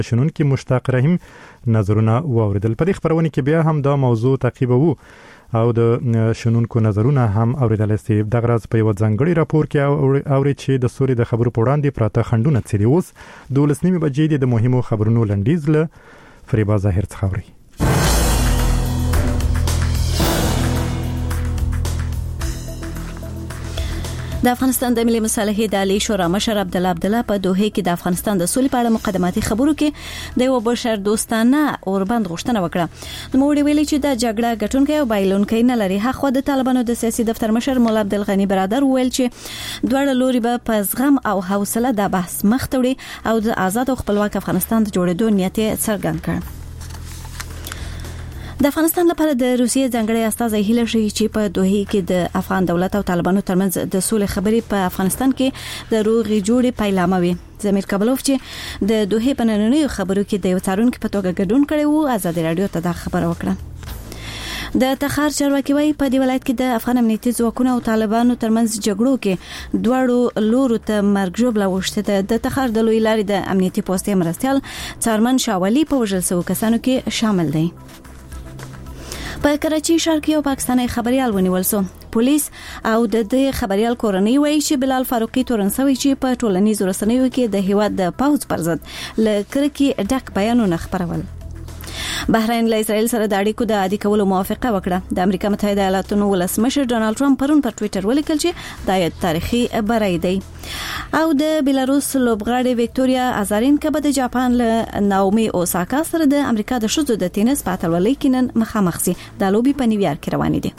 شنونکي مشتاق رحیم نظرونه واوریدل. په دې خبرونه کې بیا هم دا موضوع تعقیبوو او د شنونکو نظرونه هم اوریدل شي. د غرض په یو ځانګړي راپور کې اوري چې د سولې د خبرو په وړاندې پراته خنډونه څه دي. اوس 12 بجې د مهمو خبرونو لنډیز له فریبا ظاهر څخه اوري. د افغانستان د ملي مصالحې د عالی شورا مشر عبدالله په دوحه کې د افغانستان د سولې په اړه مقدماتي خبرو کې د یو بشر دوستانه اوربند غوښتنه وکړه. نو ویلي چې د جګړه ګټونکي او بایلونکي نه لري. هغه د طالبانو د سیاسي دفتر مشر مولا عبدالغنی برادر ویل چې دوه لوري به په زغم او حوصله د بحث مخ ته وړي او د آزاد او خپلواک افغانستان د جوړېدو نیت څرګند کړ. د افغانستان لپاره د روسیې ځانګړي استازی هیله شي چې په دوحه کې د افغان دولت او طالبانو ترمنځ د سولې خبرې په افغانستان کې د روغې جوړې پیلامه وي. زمیر کابلوف چې د دوحه په نننیو خبرو کې د یو څارونکو په توګه ګډون کړی وو ازادي رادیو ته دا خبره وکړه. د تخار چارواکي وايي په دې ولایت کې د افغان امنیتي ځواکونو او طالبانو ترمنځ جګړو کې دوړو لورو ته مرګ ژوبله وشته. د تخار د لوی لارې د امنیتي پوستې مرستيال څارمن شاولي په وژل شوو کسانو کې شامل دی. په کراچي ښار کې یو پاکستاني خبريال ونیول شو. پولیس او د دې خبريال کورنۍ وایي چې بلال فاروقي تورنسوي چې په ټولنیزو رسنیو کې د هیواد د پاوځ پر ضد لکرکي ډک بیانونه خبرول. بحرین له اسرائیل سره د اړیکو د عادي کولو موافقه وکړه. د امریکا متحده ایالاتونو ولسمشر ډونالد ټرمپ پرون په ټوئیټر ولیکل چې دا یو تاریخي بری دی. او د بیلاروس لوبغاړې وکټوریا ازارینکا به د جاپان له ناومي اوساکا سره د امریکا د ښځو د تینس په اتلولۍ کې نن مخامخ شي. د لوبي په نیویارک کې روانې دي.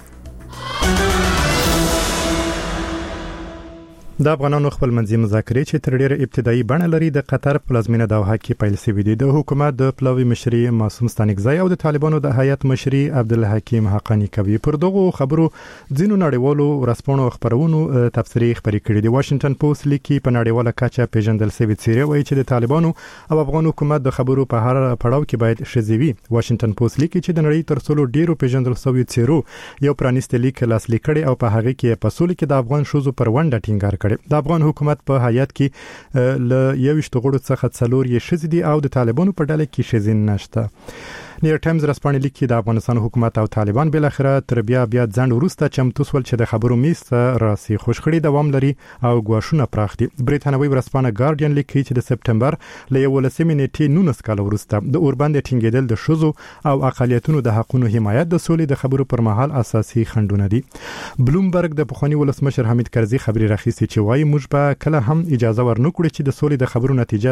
د افغانانو خپل منځي مذاکرې چې تر ډیره ابتدایي بڼه لري د قطر پلازمینه دوحه کې پیل شوې دي. د حکومت د پلاوی مشري معصوم ستانکزی او د طالبانو د هیئت مشري عبدالحکیم حقانی کوي. پر دغه خبرو ځینو نړیوالو ورسپانو خبرونو تفسیري خبرې کړې دي. واشنگټن پوسټ لیکي په نړیواله کچه پیژندل شوی څیره وایي چې د طالبانو او افغان حکومت د خبرو په هر پړاو کې باید شذوي. واشنگټن پوسټ لیکي چې د نړۍ تر ټولو ډیرو پیژندل شوی څیرو یو پرانیست لیک لاسلیک کړي او په هغه کې په سولې کې د افغان شوزو پر ونډه ټینګار کړي. د افغان حکومت په هیئت کې ل 21 غړو څخه 4 یې شذ دي او د طالبانو په ډله کې شذین نشته. نیویارک ټایمز رسپانې لیکي د افغانستان حکومت او طالبان بل اخره تر بیا ځند وروسته چمتو سول چې د خبرو میز راسي خوشخړی دوام لري او غواښونه پراخ دي. بریټانوي ورسپانه ګارډین لیکي چې د سپټمبر ل 11 نیټې 19 کال وروسته د اوربند ټینګېدل د شوزو او اقالیتونو د حقوقو حمایت د سولې د خبرو پر مهال اساسي خنډونه دي. بلومبرګ د پخوانی ولسمشر حمید کرزي خبري راخیستي چې وايي موږ به کله هم اجازه ورنکړو چې د سولې د خبرو نتیجه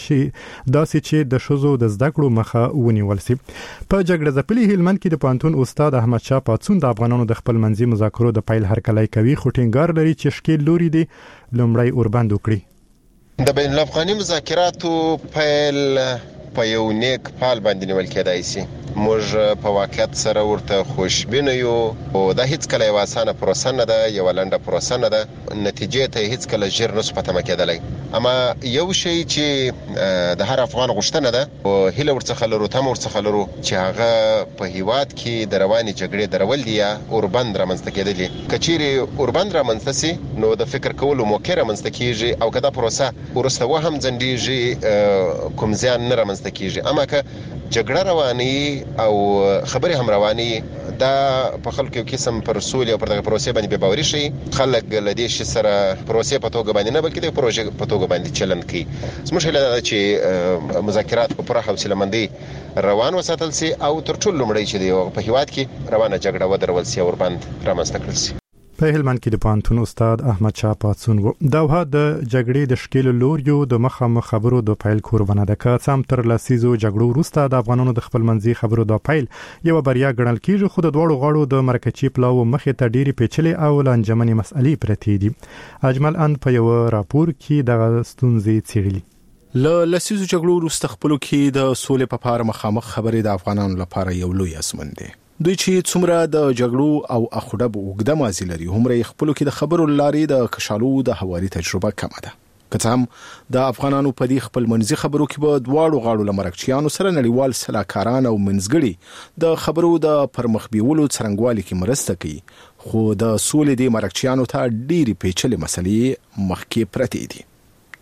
داسې چې د شوزو د زده کړو مخه ونیول شي. په جګړه ځپلي هلمند کې د پانتون استاد احمد شاه پاتون د افغانانو د خپل منځي مذاکرو د پیل هرکلی کوي. خو ټینګار لري چې شکیل لوري دي لومړی اوربند وکړي. د بین الافغاني مذاکراتو پیل په یو نیک پال باندې نیول کېدای شي. موږ په واقعیت سره ورته خوشبین یو او دا هیڅ کله یو اسانه پروسه نه ده، یو لنډه پروسه نه ده. نتیجې ته هیڅ کله ژر نه سپته مکیدلای. اما یو شی چې د هر افغان غوښتنه ده او هیله ورڅخه لرو تم ورڅخه لرو چې هغه په هیواد کې د رواني جګړې درول دي یا اوربند رامنځته کېدلې. کچيري اوربند رامنځته سي نو د فکر کولو موقع رامنځته کیږي او کدا پروسه ورسته وهم ځندېږي کوم ځان نه رامنځته کیږي. اما که جګړه رواني او خبرې هم رواني دا په خلکو کې قسم پر سولې او پر دغه پروسې باندې به باوري شي. خلک لدې شي سره پروسې په توګه باندې نه بلکې د پروژې په توګه باندې چلن کوي. زموږ هیله ده چې مذاکرات په پوره حوصله مندي روان وساتل شي او تر ټولو لومړی چې په هیواد کې روانه جګړه ودرول شي او وربند رامنځته کړل شي. په هلمند کې د پانتون استاد احمد شاه پاتون دوحه د جګړې د شکیل لوریو د مخامخ خبرو د پیل کوربنه ده. که سم تر لسیزو جګړو وروسته د افغانانو د خپل منځي خبرو د پیل یو بریا ګڼل کیږي. خو د دوړو غاړو د مرکچی پلاو مخې ته ډېری پیچلې او لنجمنې مسئلې پرتې دي. اجمل ان په یو راپور کې د ستونزې څېړلې. لسیزو جګړو وروسته خپلو کې د سولې په اړه مخامخ خبرې د افغانانو لپاره یو لوی اسمن دی. دوی چې څومره د جګړو او اخوډب وګړه مازی لري همره خپلو کې د خبرو لاري د کشالو د حوالي تجربه کم ده. که هم د افغانانو په دې خپل منځي خبرو کې به دواړو غاړو لمرکچیانو سره نړیوال سلاکاران او منځګړي د خبرو د پرمخ بیولو څرنګوالي کې مرسته کوي. خو د سولې د مرکچیانو ته ډېری پیچلې مسلې مخکې پرتې دي.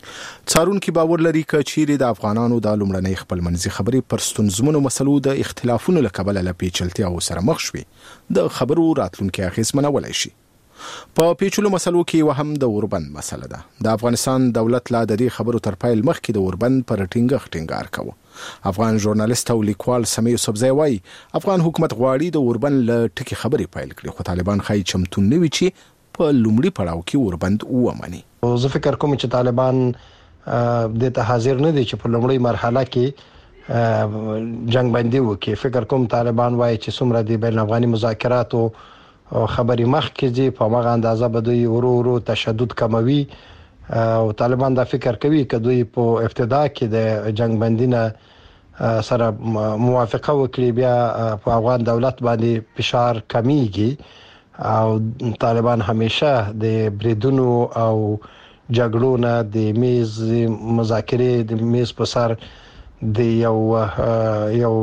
څارونکي باور لري چې چیرې د افغانانو د لومړنۍ خپلمنځي خبرې پر ستونزمنو مسلو د اختلافونو له کبله له پیچلتیاو سره مخ شوي د خبرو راتلونکي اغېزمنولی شي. په پیچلو مسلو کې وهم د اوربند مسله ده. د افغانستان دولت لا د دې خبرو تر پیل مخکې د اوربند پر ټینګار کوي. افغان ژورنالیست او لیکوال سمیع یوسفزی وایي افغان حکومت غواړي د اوربند له ټکي خبرې پیل کړي، خو طالبان ښایي چمتو نه وي چې په لومړي پړاو کې اوربند ومني. زه فکر کوم چې طالبان د ته حاضر نه دي چې په لومړی مرحله کې جنگ بندي وکړي. فکر کوم طالبان وایي چې څومره د بین افغاني مذاکراتو خبرې مخ کې دي په هغه اندازه به دوی ورو تشدد کموي او طالبان دا فکر کوي چې دوی په ابتدا کې د جنگ بندي نه سره موافقه وکړي بیا په افغان دولت باندې فشار کمیږي او طالبان همیشه د بریدونو او جګړو نه د میز مذاکرې د میز په سر د یو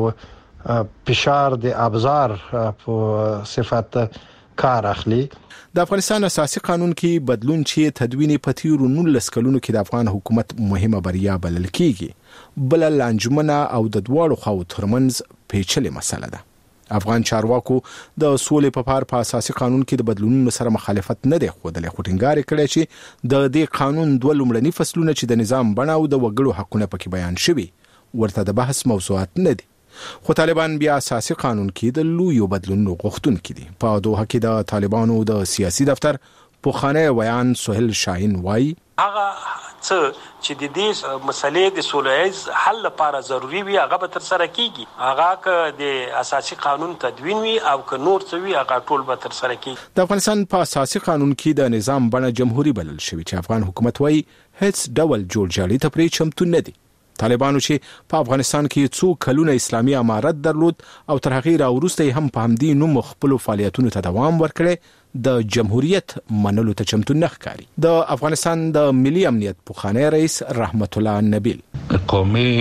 فشار د ابزار په صفت کار اخلي. د افغانستان اساسي قانون کې بدلون چې تدوین په تیرو 19 کلونو کې د افغان حکومت مهمه بریا بلل کیږي، بل لانجمنه او د دواړو خواو ترمنځ پیچلې مسله ده. افغان چارواکو د سولې په پار په اساسي قانون کې د بدلونونو سره مخالفت نه دی ښودلی، خو ټینګار کړی چې د دې قانون 2 لومړني فصلونه چې د نظام بڼه او د وګړو حقونه پکې بیان شوي ورته د بحث موضوعات نه دي. خو طالبان بیا اساسي قانون کې د لویو بدلونونو غوښتونکي دي. په دوحه کې د طالبانو د سیاسي دفتر پوخانه ویان سهیل شاهین وایي هغه څه چې د دې مسلې د سولهییز حل لپاره ضروری وي هغه به تر سره کیږي. هغه که د اساسي قانون تدوین وي او که نور څه وي هغه ټول به تر سره کیږي. د افغانستان په اساسي قانون کې د نظام بڼه جمهوریت بلل شوی چې افغان حکومت وایي هیڅ ډول جوړجاړي ته پرې چمتو نه دي. طالبانو چې په افغانستان کې څو کلونه اسلامي امارت درلود او تر هغې راوروسته هم په همدې نوم خپل فعالیتونو ته دوام ورکړی، د جمهوریت منلو ته چمتو نه ښکاري. د افغانستان د ملي امنیت پوخانی رئیس رحمت الله نبیل قومي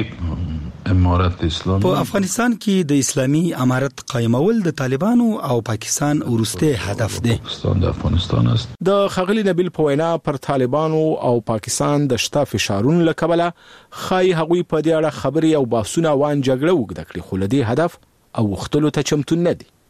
امارت اسلامي په افغانستان کې د اسلامي امارت قائمول د طالبانو او پاکستان ورسته هدف دی. پاکستان د افغانستان است. د خغلی نبیل په وینا پر طالبانو او پاکستان د شته فشارونو له کبله خای هغوی په دې اړه خبرې او بحثونه وان جګړه وکړه کړي، خو لدی هدف او وختلو ته چمتو نه دي.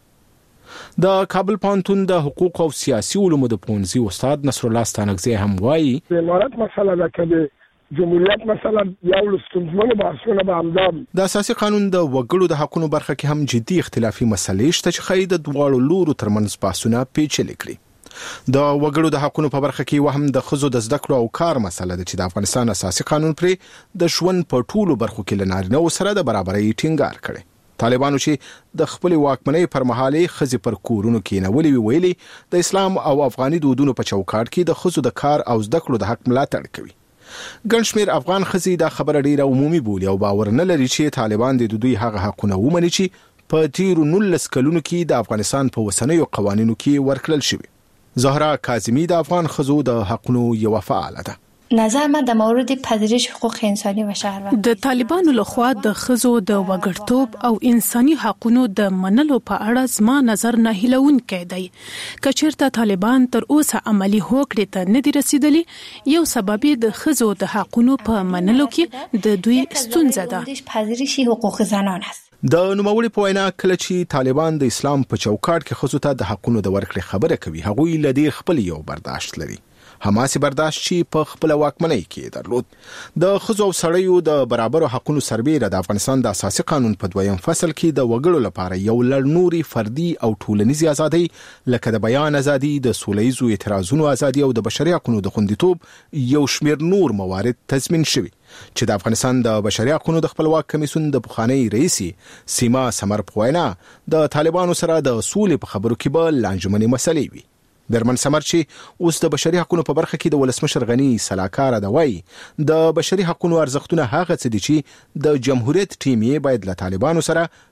د کابل پانتون د حقوق او سیاسي علومو د پونځي استاد نصر الله ستانکزی هم وایي د امارت مسله ده کله جمهوریت مثلا یو لستونزمنو بحثونه به همدام. د اساسي قانون د وګړو د حقوقو برخه کې هم جدي اختلافي مسلې شته چې خې د دواړو لورو ترمنځ بحثونه پیچلي کړي. د وګړو د حقوقو په برخه کې وهم د خزو د زده کړو او کار مسله ده چې د افغانستان اساسي قانون پرې د ژوند په ټولو برخو کې لنارینه سره د برابرۍ ټینګار کړي. طالبانو چې د خپل واکمنۍ پر مهال خزي پر کورونو کې نولې ویلي د اسلام او افغاني دودونو په چوکاټ کې د خزو د کار او زده کړو د حق ملاتړ کوي. ګڼ شمېر افغان خزي دا خبره ډیره عمومي بولي او باور نه لري چې طالبان د دوی هغه حقونه ومني چې په تیرو 19 کلونو کې د افغانستان په وسنیو قوانینو کې ورکړل شوی. زهرا کاظمی د افغان خزو د حقونو یو فعاله ده. نظر من در مورد پذیرش حقوق انسانی و شهروندی د طالبانو لخوا د خزو د وګړتوب او انساني حقوقو د منلو په اړه زما نظر نه هیلونکی دی. کچیرته طالبان تر اوسه عملی هوکړې ته نه دي رسیدلي، یو سبب د خزو د حقوقو په منلو کې د دوی ستونزه ده. پذیرش حقوق زنان است. د نوموړي په وینا کله چې طالبان د اسلام په چوکاټ کې خزو ته د حقوقو د ورکړې خبره کوي، هغوی لدی خپل یو برداشت لري. حماسي برداشت چې په خپل واکمنۍ کې درلود. د خزو او سړیو د برابرو حقوقو سربېره د افغانستان د اساسي قانون په 2م فصل کې د وګړو لپاره یو لړ نوري فردي او ټولنیزي ازادۍ لکه د بیان ازادي، د سولهییزو اعتراضونو ازادي او د بشري حقوقو د خوندیتوب یو شمېر نور موارد تضمین شوي چې د افغانستان د بشري حقوقو د خپلواک کمیسیون د پخوانی رئیس سیما سمر په وینا د طالبانو سره د سولې په خبرو کې به لانجمنې مسلې وي. برمن سمر چې اوس د بشري حقوقو په برخه کې د ولسمشر غنی سلاکار دی وایي د بشري حقوقو ارزښتونه هغه څه دي چې د جمهوریت ټیم یې باید له طالبانو سره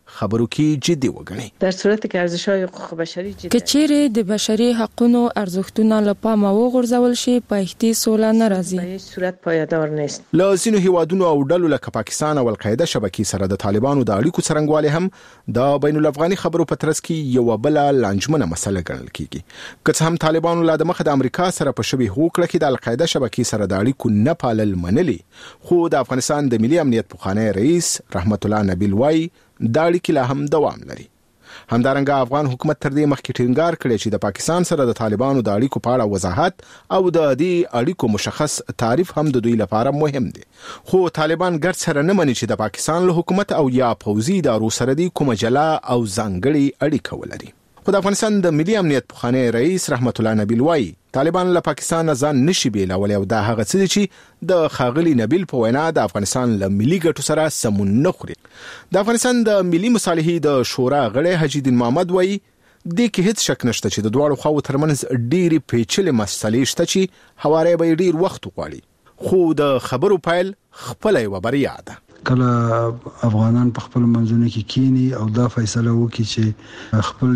خبرو کې جدي وګڼي. در صورت کې ارزش‌های حقوق بشري جدي کچېره د بشري حقوقو ارزښتونه لپاره وغورځول شي پایښتي سوله ناراضي په هیڅ صورت پایدار نیست. له ځینو هیوادونو او ډلو لکه پاکستان او القاعده شبکې سره د طالبانو د اړیکو څرنګوالی هم د بین الافغاني خبرو په ترڅ کې یو بل لانجمنه مسله ګڼل کیږي. که څه هم طالبانو لا د مخه د امریکا سره په شبي هوکړه کې د القاعده شبکې سره د اړیکو نه پالل منلي، خو د افغانستان د ملي امنیت پخوانی رئیس رحمت الله نبیل وای د اړیکې لا هم دوام لري. همدارنګه افغان حکومت تر دې مخکې ټینګار کړی چې د پاکستان سره د طالبانو د اړیکو په اړه وضاحت او د دې اړیکو مشخص تعریف هم د دوی لپاره مهم دی، خو طالبان ګرد سره نه مني چې د پاکستان له حکومت او یا پوځي ادارو سره د کومه جلا او ځانګړي اړیکه ولري. خو د افغانستان د ملي امنیت پخوانی رئیس رحمت الله نبیل وای طالبان له پاکستان ځان نشي بیلولی او دا هغه څه دي چې د خاغلی نبیل په وینا د افغانستان له ملي ګټو سره سمون نه خوري. د افغانستان د ملي مصالحې د شورا غړی حاجی الدین محمد وای د کې هیڅ شک نشته چې د دواړو خواو ترمنځ ډېری پیچلې مسلې شته چې هواره به ډېر وخت وغواړي، خو د خبرو پایل خپل یو بریا ده. کله افغانان په خپل منځونو کې کینی او دا فیصله وکړي چې خپل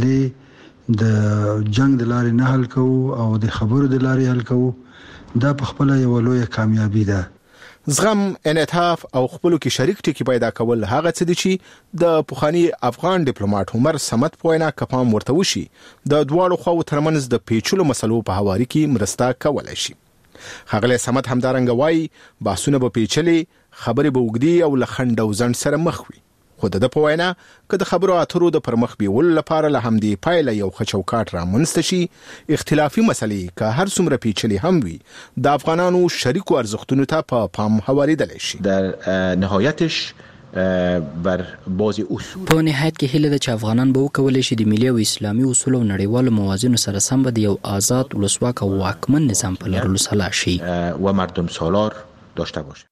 مسلې د جنگ د لارې نه حل کوو او د خبرو د لارې حل کوو، دا په خپل یو لوی کامیابی ده. زغم، انعطاف او خپلو کې شریک ټکی پیدا کول هغه څه دي چې د پخوانی افغان ډیپلوماټ عمر صمد په وینا کپام ورته وشي د دواړو خواو ترمنځ د پیچلو مسلو په هواري کې مرسته کولای شي. خغلی صمد همدارنګه وای باسونه به پیچلې، خبرې به اوږدې او له خنډ او ځنډ سره مخ وي، خو د په وینا که د خبرو اترو د پرمخ بیولو لپاره له همدې پایله یو ښه چوکاټ رامنځته شي، اختلافي مسلې که هر څومره پیچلې هم وي د افغانانو شریکو ارزښتونو ته په پام هواریدلی شي. در نهایتش بر بازی اصول په نهایت کې هیله ده چې افغانان به وکولای شي د ملي او اسلامي اصول او نړیوالو موازینو سره سم به یو آزاد ولسواک او واکمن نظام په لرلو سلا شي و مردم سالار داشته باشه.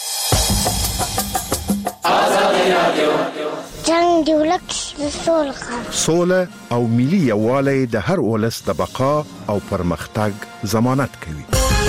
جنگ دی ولک سوله او ملي یووالی د هر ولس د بقا او پرمختګ ضمانت کوي.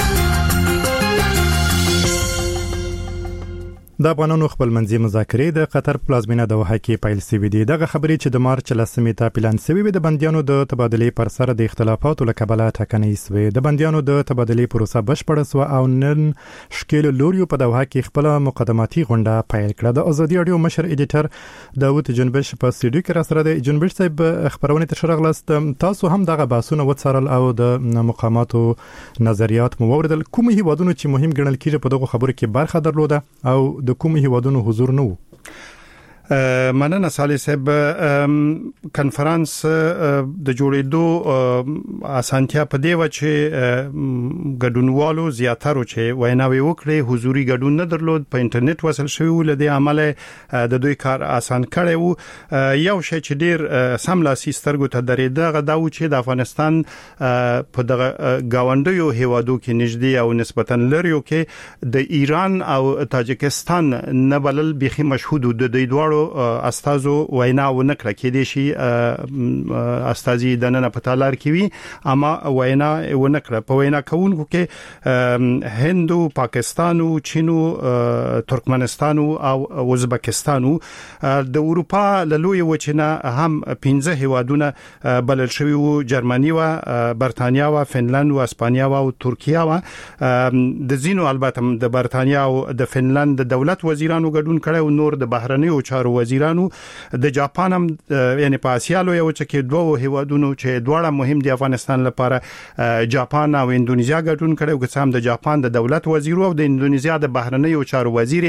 د افغانانو خپلمنځي مذاکرې د قطر پلازمینه دوحه کې پیل شوې دي. دغه خبرې چې د مارچ 10 ته پلان شوې وي د بنديانو د تبادلې پر سر د اختلافاتو له کبله ټاکنې شوې. د بنديانو د تبادلې پروسه بشپړه شوه او نن شکل لوريو په دوحه کې خپل مقدماتي غونډه پیل کړه. د ازادي رادیو مشر ایډیټر داوود جنبش په سټډیو کې را سره د جنبش صاحب خبرونه تر شرغلست. تاسو هم دغه بحثونه وڅارل او د مقاماتو نظریات مو وردل. کوم هیوادونو چې مهم ګڼل کیږي په دغه خبرو کې برخه درلوده او د کوم هیوادونو حضور نه وو؟ مننه صالح صاحب. کنفرانس د جوړېدو اسانتیا په دی و چې ګډونوالو زیاتره چې ویناوي وکړي حضوري ګډون نه درلود، په انټرنیټ وصل شوی ول. د عمل د دوی کار آسان کړي وو. یو شی چې ډیر سملاسي سترګو ته درېده غدا و چې د افغانستان په دغه گاونډیو هیوادو کې نږدې او نسبتا لریو کې د ایران او تاجکستان نه بلل بيخي مشهود د دوی دوه استازو وینا ونکړه کې دي شي استازي د نن په تالار کې وي اما وینا ونکړه. په وینا کوونکو کې هندو، پاکستانو، چینو، ترکمنستانو او ازبکستانو. د اروپا له لوی وچنه هم 15 هیوادونه بلل شوی وو، جرمني و، برتانیا و، فنلند و، اسپانیا و ترکیه و. د زینو البته د برتانیا او د فنلند د دولت وزیرانو ګډون کړي او نور د بهرنیو چارو وزیرانو. د جاپان هم یعنی په اسیا لوی وچه کې دوه هیوادونو چې دواړه مهم دي افغانستان لپاره، جاپان او اندونیزیا ګډون کړي او که هم د جاپان د دولت وزیر او د اندونیزیا د بهرنیو چارو وزیر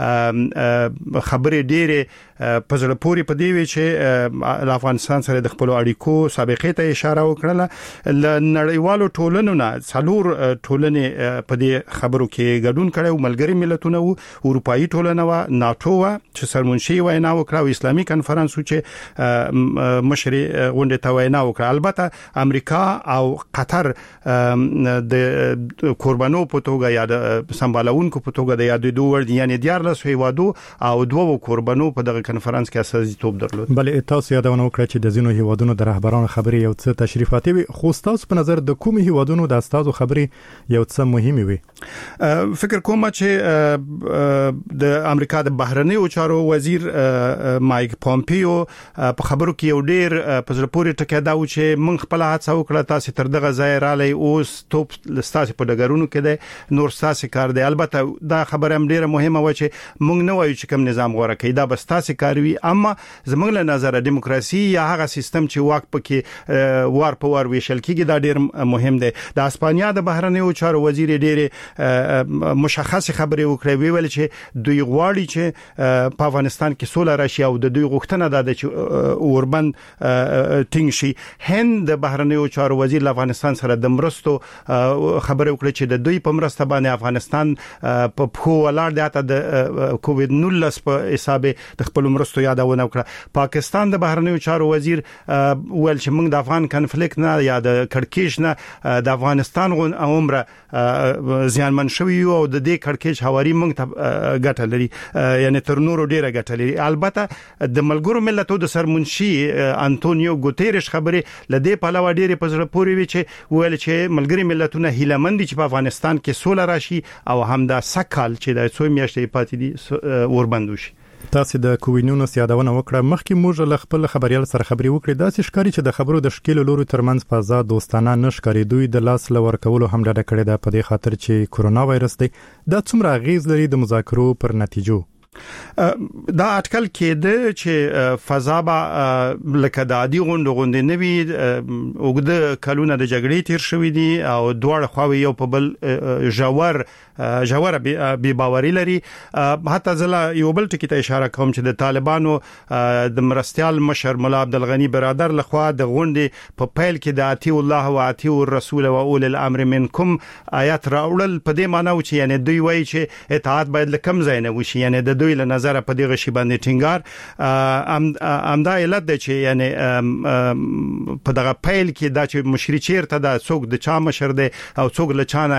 خبرې ډېره په ځل پوري په دی وی چې افغانستان سره د خپل اړیکو سابقې ته اشاره وکړه. ل نړیوالو ټولنو نه څلور ټولنې په دې خبرو کې ګډون کړي او ملګری ملتونه او اروپאי ټولنه و، ناتو و چې سرمنشي وینا وکړه او اسلامي کنفرانس چې مشر غونډه ته وینا وکړه. البته امریکا او قطر د قربانو په توګه یا د سمبالونکو په توګه د یاد دوه یعنی 14 هیوادو او دوه قربانو په دغه کنفرانس کې اساسي درلود. بلې تاسو یادونه وکړه چې د زینو هیوادونو د رهبرانو خبرې یو څه تشریفاتي وي، خو تاسو په نظر د کوم هیوادونو د استادو خبرې یو څه مهمه وي؟ فکر کوم چې د امریکا د بهرنیو چارو وزیر مایک پومپیو په خبرو کې یو ډیر په زړه پورې ټکی دا و چې موږ خپل هڅه وکړه تاسو تر دغه ځای رالی اوس توپ لستاسو په ډګرونو کې ده نور تاسو کار دی. البته دا خبره هم ډیره مهمه و چې موږ نه وایو چې کوم نظام غوړه کوي دا بس تاسو کار وي اما زموږ له نظر دیموکراسي یا هغه سیستم چې واک پکې وار په وار ویشل کیږي دا ډیر مهم دی. د اسپانیا د بهرنیو چارو وزیر ډیر مشخص خبرې وکړې ویل چې دوی غواړي چې په افغانستان کې سوله راشي او د دوی غوښتنه ده چې اوربند ټینګ شي. هند د بهرنیو چارو وزیر افغانستان سره د مرستو خبرې وکړې چې د دوی په مرسته باندې افغانستان په خو ولاړ دی ته د کووید 19 په حساب د خپل مرستو یادونه وکړه. پاکستان د بهرنیو چارو وزیر ول چې موږ د افغان کنفلیکټ نه یا د کړکېچ نه د افغانستان عمره زیانمن شوی او د دې کړکېچ حواري موږ ته ګټه لري یعنی تر نورو ډیره ګټه لري. البته د ملګرو ملتونو د سرمنشي انټونیو ګوتيريش خبره لدې په علاوه ډیره په زړه پورې وی چې ویل چې ملګری ملتونه هیلمند دي چې په افغانستان کې سوله راشي او همدا سکهال چې د څو میاشتې پاتې دي اوربند وشي. تاسو د کووینونو یادونه وکړه مخکې موږ له خپل خبريال سره خبري وکړې دا چې ښکاری چې د خبرو د شکیل لوري ترمنځ په آزاد دوستانه نشکاري دوی د لاس لور کولو هم ډډه کړې ده په دې خاطر چې کورونا وایرس دی دا څومره اغیز لري د مذاکرو پر نتیجو. دا اټکل کېده چې فضا به لکه د عادي غونډې نه وي اوږده کلونه د جګړې تیر شوې دي او دواړه خواوې یو په بل ژوره بې باوري لري. حتی زله یو بل ټکی ته اشاره کوم چې د طالبانو د مرستيال مشر مولا عبدالغنی برادر لخوا د غونډې په پیل کې د اتی الله او اتی الرسول او اول الامر منکم آیات راوړل په دې معنی چې یعنی دوی وایي چې اطاعت باید لکم ځای نه وشي یعنی د دوی له نظر په دغه شی باندې ټینګار امدا علت ده چې یعنی په دغه پیل کې دا چې مشري چیرته دا څوک د چا مشر دی او څوک له چانه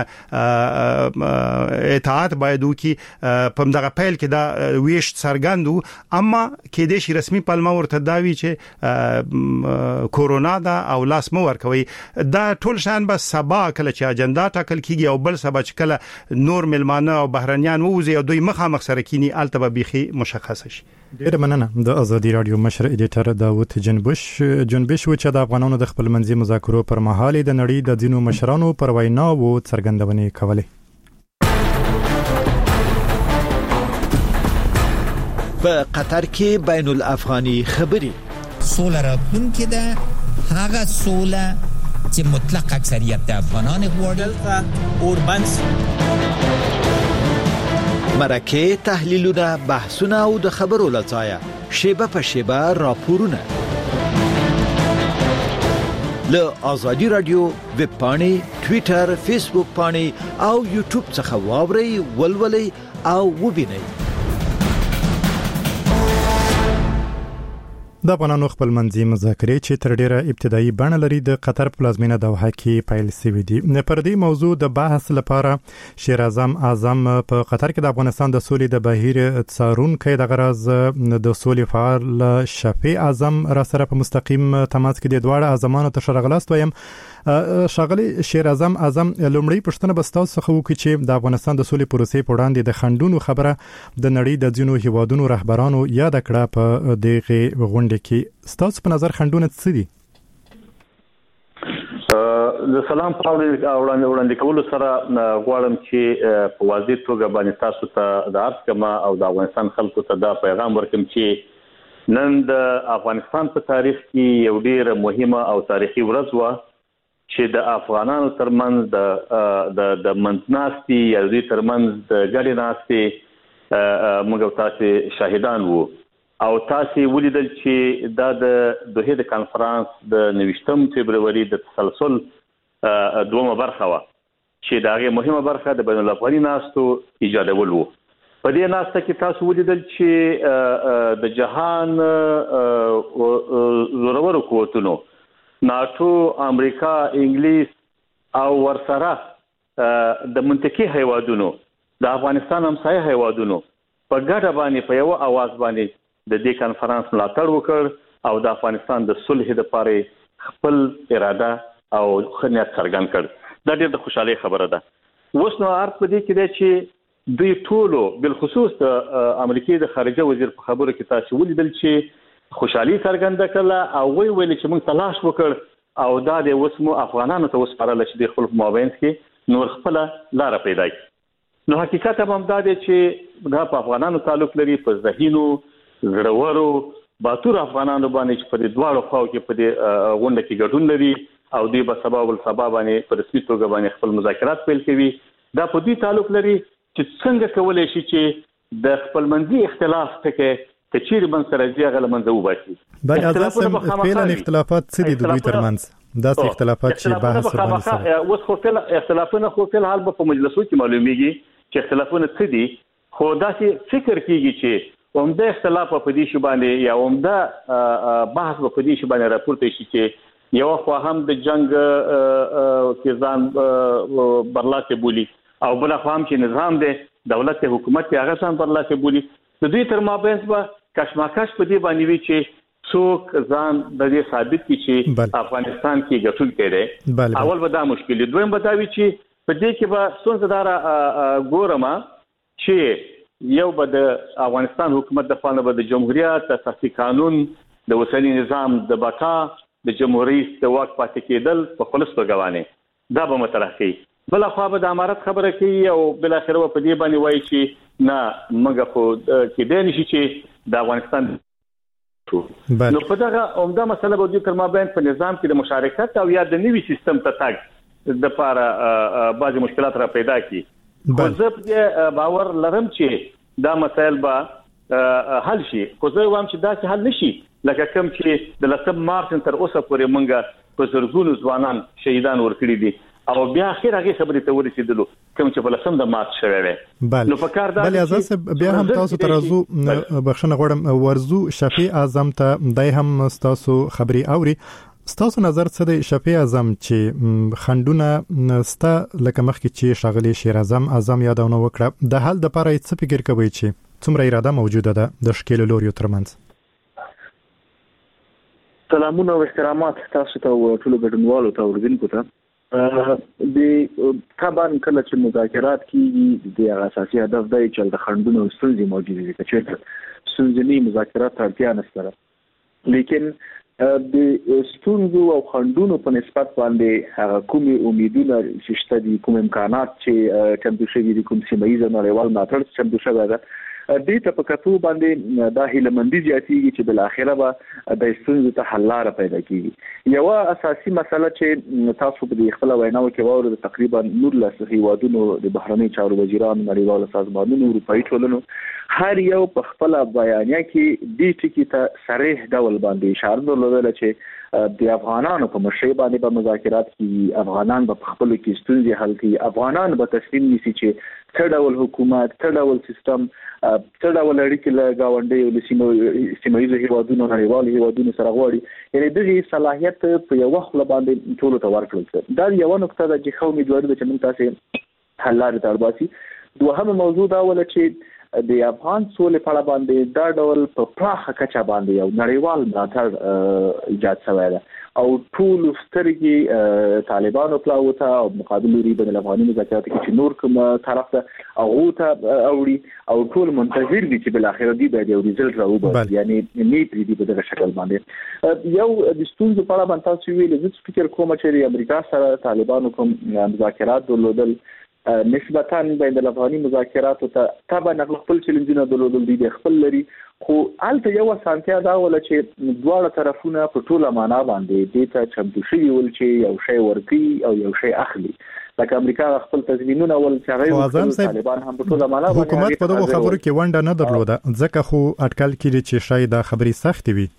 اطاعت باید وکي په دغه پیل کې دا ویش څرګندو اما کې د شي رسمي پلمه ورته داوي چې کورونا دا او لاس مو ورکوي دا ټول شان به سبا کله چې اجنډا ټاکل کیږي او بل سبا چې کله نور ملمانه او بهرنیان ووزي او دوی مخامخ سره کینی الته به مشخصه شي. ډیر مننه. د ازادي رادیو مشر ایډیټر داوود جنبش و چې د افغانانو د خپل منځي مذاکرو پر مهال د نړۍ د ځینو مشرانو پر ویناو څرګندونې کولې. په قطر کې بین الافغاني خبري سوله راتلونکې ده هغه سوله چې مطلق اکثریت د افغانان غواړي اوربند مرکه تحلیلونه بحثونه او د خبرو لڅایا شیبه په شیبه راپورونه له ازادي رادیو ویب پاڼې ټوئیټر فیسبوک پاڼې او یوټیوب څخه واورئ ولولئ او وبینئ. د افغانانو خپل منځي مذاکرې چې تر ډیره ابتدایي بڼه لري د قطر پلازمینه دوحه کې پیل شوې دي. پر دې موضوع د بحث لپاره شیر اعظم په قطر کې د افغانستان د سولې د بهیر څارونکي د غرض د سولې فعال شفیع اعظم را سره په مستقیم تماس کې د دواړه اعظمانو ته شرغلاست وایم. شاغلی شیر اعظم لومړی پښتنه بستاو څخه وکړي چې د افغانستان د سولې پروسې په وړاندې د خندونو خبره د نړۍ د ځینو هیوادونو رهبرانو یاد کړه په دغه غونډه کې ستاسو په نظر خندونه څه دي؟ د سلام وړاندې کولو سره غواړم چې په واضح توګه باندې تاسو ته د عرض کما او د افغانستان خلکو ته دا پیغام ورکم چې نن د افغانستان په تاریخ کې یو ډیر مهمه او تاریخي ورځ و چې د افغانانو ترمنځ د منځناستي یا د ترمنځ د ګډې ناستي موږ تاسو شاهدان وو او تاسو ولیدل چې دا د دوحه د کانفرنس د 29 فبرवरी د تسلسل دومره برخه و چې دا غي مهمه برخه د بین الافغاني ناستو ایجادول وو. په دې ناسته کې تاسو ولیدل چې د جهان زورور قوتونو ناتو امریکا انګلیس او ورسره د منطقي هیوادونو د افغانستان همسایه هیوادونو په ګډه باندې په یو اواز باندې د دې کانفرنس ملاتړ وکړ او د افغانستان د صلح لپاره خپل اراده او خنیت څرګند کړ. دا ډېر د خوشحالي خبره ده. اوس نو ارت په دې کې دی چې دوی ټولو بل خصوص د امریکای د خارجه وزیر په خبرو کې تاسو ولیدل چې خوشحالي څرګنده کړه او ویل چې موږ تلاش وکړ او دا د وسمو افغانانو ته وسپارل چې د خپل مابین کې نور خپل لار پیدا کړي. نو حقیقت هم دا دی چې دا په افغانانو تعلق لري، په ذهینو زړورو باتور افغانانو باندې چې په دې دواړو خواو کې په دې غونډه کې ګډون لري او دوی به سبا ول سبا باندې په رسمي توګه باندې خپل مذاکرات پیل کوي. دا په دې تعلق لري چې څنګه کولای شي چې د خپلمنځي اختلاف ټکي کچیر من سره ځای غلمنځو وباسي. بل اساسا فعلا اختلافات څه دي د دوی ترمنځ؟ دا اختلافات چې بحث باندې اوس خو فعلا اختلافونه خو فعلا حال په مجلسو کې معلومیږي چې اختلافونه څه دي، خو دا چې فکر کیږي چې عمده اختلاف په دې شی باندې یا عمده بحث په دې شی باندې راپورته شي چې یو خو هم د جنگ کې ځان برلاته بولی او بل خو هم چې نظام دی دولت حکومت هغه ځان برلاته بولی. د دوی تر مابین به کشمکش په دې باندې وی چې څوک ځان د دې ثابت کړي چې افغانستان کې ګټون کړي. اول به دا مشکل، دویم به دا وی چې په دې کې به څنګه ګورما چې یو به د افغانستان حکومت د خپل د جمهوریت اساسي قانون د وسلي نظام د بقا د جمهوریت د واک پاتې کېدل په خلص په ګوانه دا به مطرح کوي. بل خو به د امارت خبره کوي او بل اخر په دې باندې وایي چې نه موږ خو کې د نشي چې د افغانستان نو په دغه عمده مسله به د تر مابین په نظام کې د مشارکت او یا د نوي سیستم ته تګ د لپاره بعضي مشکلات را پیدا کی. خو زه په باور لرم چې دا مسایل به حل شي. خو زه وایم چې دا چې حل نشي لکه کوم چې د 10 مارچ تر اوسه پورې مونږه په زرګونو ځوانان شهیدان ورکړي دي او بیا اخر هغه خبرې ته ورسېدلو کوم چې په 10 مارچ شوه وي. نو په کار دا بل اساس بیا هم تاسو ترازو بخښنه غواړم ورزو شفیع اعظم ته دای هم تاسو خبري اوري. ستاسو نظر څه دی شفیع اعظم چې خندونه ستا لکه مخکې چې شاغلي شیر اعظم یادونه وکړه د حل د لپاره څه فکر کوي چې څومره اراده موجوده ده د شکل لوري ترمنځ؟ سلامونه او احترامات تاسو ته ټول ګډونوالو ته اوریدونکو ته. د طبعا کله چې مذاکرات کیږي د اساسي هدف دی چې د خندونو ستونزې موجوده دي چې ستونزې مذاکرات اړتیا نشته، لیکن د ستونزو او خندونو په نسبت باندې هغه کومي امیدونه چې شته دي، کوم امکانات چې چمتو شوي دي، کوم سیمایي نړیوال ملاتړ چمتو شوی ده، دې ته په کتو باندې دا هیلمندي زیاتېږي چې بل اخره به د ستونزو ته حل لاره پیدا کیږي. یو اساسي مسله چې تاسو په خپل ویناو کې واورئ تقریبا 19 هیوادونو د بهرنی چارو وزیران، نړیوال سازمانونو، اروپאי ټولنو هر یو په خپل بیانیه کې دې ټکی ته صریح ډول باندې اشاره درلودله چې د افغانانو په مشرۍ باندې به مذاکرات کیږي، افغانان به په خپل کې ستونزې حل کړي، افغانان به تصمیم نیسي چې څه ډول حکومت، څه ډول سیستم، څه ډول اړیکې له ګاونډیو له سیمه‌ییزو هیوادونو، نړیوالو هیوادونو سره غواړي. یعنې دغه صلاحیت په یو وخت باندې ټولو ته ورکړل شي. دا یو نقطه ده چې خو امیدواري ده چې موږ تاسو حل لارې ته ورباسي. دوهمه موضوع دا ولا چې د افغان سولې په اړه باندې دا ډول په پراخه کچه باندې یو نړیوال ملاتړ ایجاد شوی دی او ټول سترګې طالبانو پلاو ته او مقابل لوري بین الافغاني مذاکرات کې چې نور کوم طرف ته او ته اوړي او ټول منتظر دي چې بل اخر دی به یو ریزلټ راوباسي، یعنی نیټ دی په دغه شکل باندې. یو د ستونزو په اړه باندې تاسو ویل چې فکر کوم چې د امریکا سره طالبانو کوم مذاکرات درلودل نسبتاً بین الافغاني مذاکراتو ته طبعا خپل چیلنجونه درلودل دي خپل لري، خو البته یو سانتیا دا ول چې دواړه طرفونه په ټوله معنا باندې دې ته چمتو شي ول چې یو شی ورکي او یو شی اخلي. لکه امریکا خپل تضمینونه ول چې هغه طالبان هم په ټوله معنا باندې حکومت په دغه خبرو کې ونډه نه درلوده، ځکه خو اټکل کړي چې شاید دا خبري سخت وي.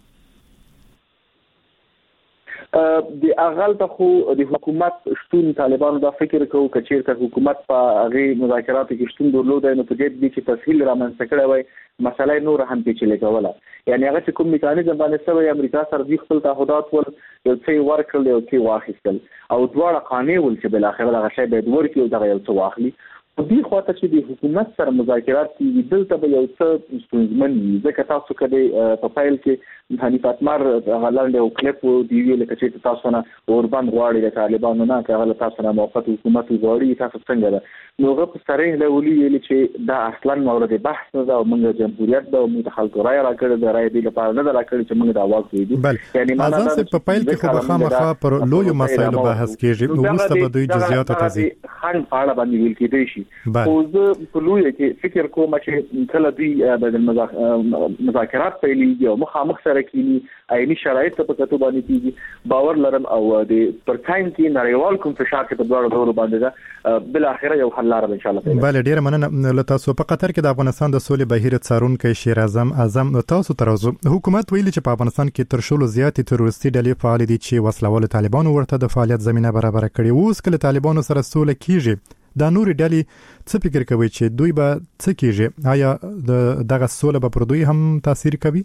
د اغل ته خو د حکومت شتون طالبانو دا فکر کوي چې چیرته حکومت په هغه مذاکراتو کې شتون درلودای نو په دې کې چې تسهیل رامنځته کړی وای مسله نور هم پیچلې کوله. یعنی هغه چې کوم میکانیزم باندې سوی امریکا سره د خپل تعهدات ول یو څه ورکړل یو څه واخیستل او دواړه قانې ول چې بل اخر هغه شی به ورکړي او دغه یو څه واخلي. په دې خواته چې د حکومت سره مذاکرات کیږي دلته به یو څه ستونزمن وي ځکه تاسو کله په فایل کې حنیف اتمر غلاند او کلیپ دی ویل چې تاسو نه اوربان غواړي د طالبانو نه کله تاسو نه موقت حکومت غواړي تاسو څنګه ده نو غو په سره له ولي ویل چې دا اصلا مورد بحث نه ده او موږ جمهوریت د متخلق رائے راکړه د رائے دی لپاره نه راکړي چې موږ دا आवाज ویدو یعنی معنی په فایل کې خو خامخا پر لوی مسایلو بحث کیږي نو وروسته به دوی جزئیات ته ځي خان پاړه باندې ویل کېدی شي خو زه په لوی کې فکر کوم چې کله دوی د مذاکرات پیلېږي او مخامخ سره کېني عیني شرایط په کتو باندې کېږي باور لرم او د پر ټایم کې نړیوال کوم فشار کې په دواړو ډول باندې بل اخره یو حل لاره ان شاء الله بل ډیر مننه له تاسو په قطر کې د افغانستان د سولې بهیر څارونکو شیر اعظم تاسو ترازو حکومت ویلي چې په افغانستان کې تر شلو زیاتې تروریستي ډلې فعال دي چې وسلوال طالبانو ورته د فعالیت زمينه برابر کړي اوس کله طالبانو سره سوله کیږي دا نور ډلې څه فکر کوي چې دوی به څه کیږي آیا دغه سوله به پر دوی هم تاثیر کوي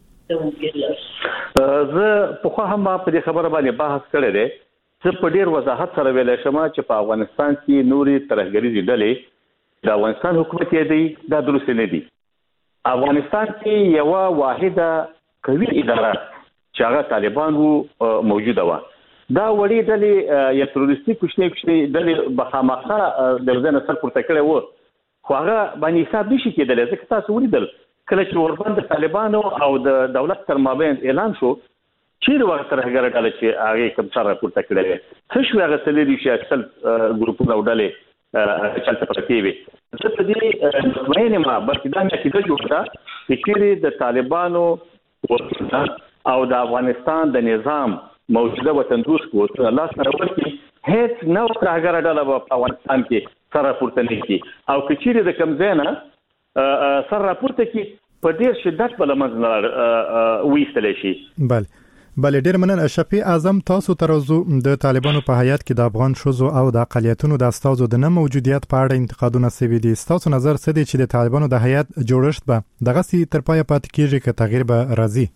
زه په خو هم په دې خبره باندې بحث کړی دی زه په ډیر وضاحت سره ویل شم چې په افغانستان کې نوري ترهګریزي ډلې د افغانستان حکومت یې دی دا درست نه دي افغانستان کې یو واحده قوي اداره چې هغه طالبان وو موجوده و دا وړي ډلې یا تروریستي کوشنۍ ډلې بخامخه د ځنه سر پورته کړي وو خو هغه باندې حساب نشي کېدلی ځکه تاسو ولیدل کله چې اوربند د طالبانو او د دولت تر مابین اعلان شو چیرې وخت ترهګر ډله چې هغه کوم څه راپورته کړي څه شو هغه تللی دي چې اکثر ګروپونه او ډلې چلته پکې وي څه په دې مطمئن ما بلکې دا مې کېده جوړه چې چیرې د طالبانو او د افغانستان د نظام موجوده وطن دوست کو الله سره ورکی هیڅ نو ترهګر ډله په افغانستان کې سره راپورته نه کی او کچېره د کم زینا سر راپورته کی په ډیر شدت بل منځ وېستل شي بل ډیر مننه شفیع اعظم تاسو ترازو د طالبانو په حیات کې د افغان شوزو او د اقلیتونو د استازو د نه موجودیت په اړه انتقادونه سوي دي تاسو نظر څه دی چې د طالبانو د حیات جوړښت به دغه سي تر پای پات کېږي که تغییر به راځي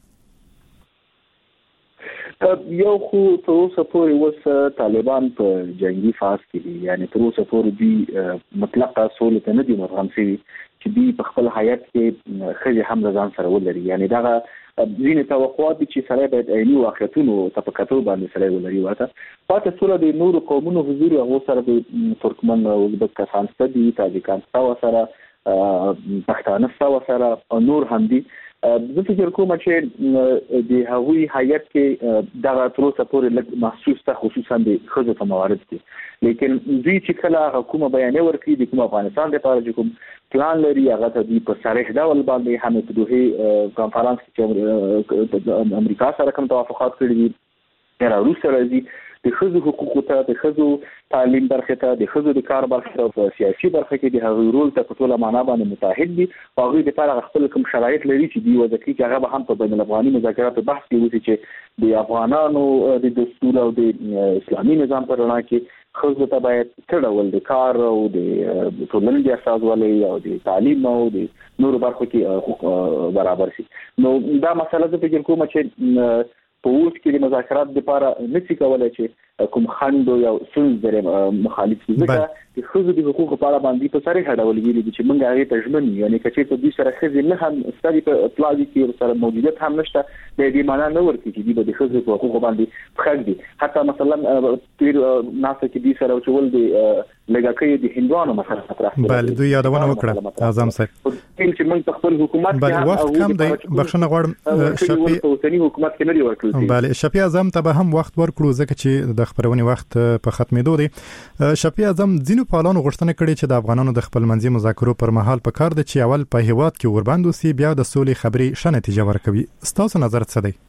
یو خو تر اوسه پورې وس طالبان په جنگي فاز کې دي یعنی تر اوسه پورې دی مطلقه سولې ته نه دي مرغم شوي چې دی په خپل حیات کې خځې هم ځان سره ولري یعنی دغه ځینې توقعات دي چې سره باید عیني واقعیتونو تفکراتو باندې سره ولري واته پاتې سره د نورو قومونو حضور او سره د ترکمن او ازبکستان سره تاجکستان سره پښتانه سره او نور هم دي زه فکر کوم چې د هغوی حیات کې دغه تر اوسه پورې محسوس ته خصوصا د خځو په موارد کې لیکن دوی چې کله حکومت بیان ورکړي د کوم افغانستان لپاره چې کوم پلان لري هغه ته د په صریح ډول باندې هم په دوه کانفرنس کې امریکا سره کوم توافقات کړي دي روس سره دي د خځو حقوقو ته د خځو تعلیم برخه ته د خځو د کار برخه او سیاسي برخه کې د هغوی رول ته په ټوله معنا باندې متحد دي او هغوی د لپاره خپل کوم شرایط لري چې دی وځي چې هغه به هم په بین الافغاني مذاکراتو بحث کې وځي چې د افغانانو د دستور او د اسلامي نظام پر وړاندې کې خځو ته باید څه د کار او د ټولنې د اساسوالي او د تعلیم او د نورو برخو کې حقوق برابر شي نو دا مسله د فکر کوم چې په اوس کې د مذاکرات لپاره نشي کولای چې کوم خند یا سنز درې مخالف دي ځکه چې خځو د حقوقو په اړه باندې په سره هډول ویلي دي چې موږ هغه تجمن یعنی کچې ته د سره خځې نه هم ستاسو په اطلاع کې سره موجودیت هم نشته د دې معنا نه ورته چې د خځو په حقوقو باندې خګ دي حتی مثلا تیر ناسه کې د سره چول دي لګاکې د هندوانو مثلا مطرح بل دوی یادونه وکړه اعظم صاحب چې موږ په خپل حکومت کې وخت کم دی بخښنه غواړم شفیع اوسنی حکومت کې نه دی ورکړل بله شفیع اعظم ته به هم وخت ورکړو ځکه چې د خبرونې وخت په ختمېدو دی شفیع اعظم ځینو پالانو غوښتنه کړې چې د افغانانو د خپل منځي مذاکرو پر مهال په کار د چې اول په هیواد کې ورباندو سي بیا د سولې خبرې ښه نتیجه ورکوي ستاسو نظر څه دی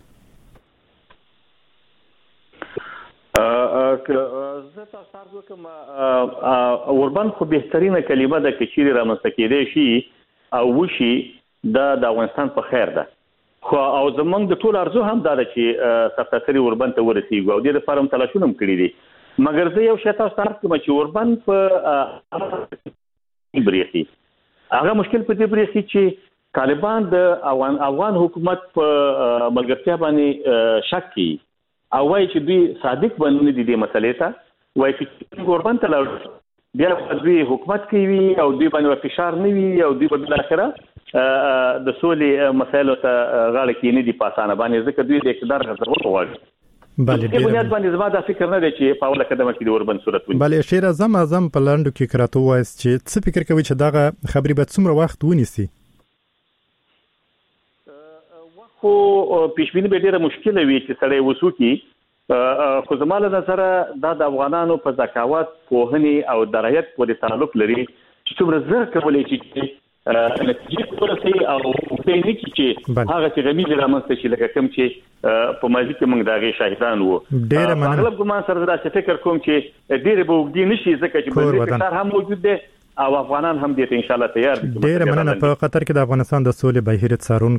زه تاسو ته کوم اوربان خو بهترینه کلمه ده چې چیرې رامنځته کېدای شي او وشي د افغانستان په خیر ده خو او زمونږ د ټول ارزو هم دا ده چې سرتاسري اوربان ته ورسیږو او د دې لپاره هم تلاشونه هم کړي دي مګر زه یو شی تاسو ته کوم چې اوربان په بریخي هغه مشکل په دې بریخي چې طالبان د افغان حکومت په ملګرتیا باندې شک کوي او وايي چې دوی صادق باندې دي د مسلې ته وايي چې اوربان ته لاړ بیا دوی حکومت کوي او دوی باندې فشار نه وي او دوی په بل اخره د سولې مسایلو ته غاړه کې نه دي پاسانه باندې ځکه دوی د اقتدار غوښتل غواړي. بله په بنیاد باندې زما دا فکر نه دی چې په اوله قدمه کې د اوربند صورت ونی. بله شیر اعظم په لاندو کې کراته وایي چې څه فکر کوي چې دغه خبرې به څومره وخت ونیسي؟ خو پیشبینی به ډیره مشکله وي چې سړی وسو کې خو زماله نظر دا د افغانانو په ذکاوت پوهنې او درایت پورې تعلق لري چې څومره زر کولای شي چې نتیجې ورسي او په نه کې چې هغه چې غمیز رامنځته شي لکه کوم چې په ماضي کې موږ داغه شاهدان وو. ډیره مننه. اغلب ګمان سره دا فکر کوم چې ډیره به وګړي نشي ځکه چې په فشار هم موجود دي او افغانان هم دې ته ان شاء الله تیار دي. ډیره مننه. په قطر کې د افغانستان د سولې بهیر څارون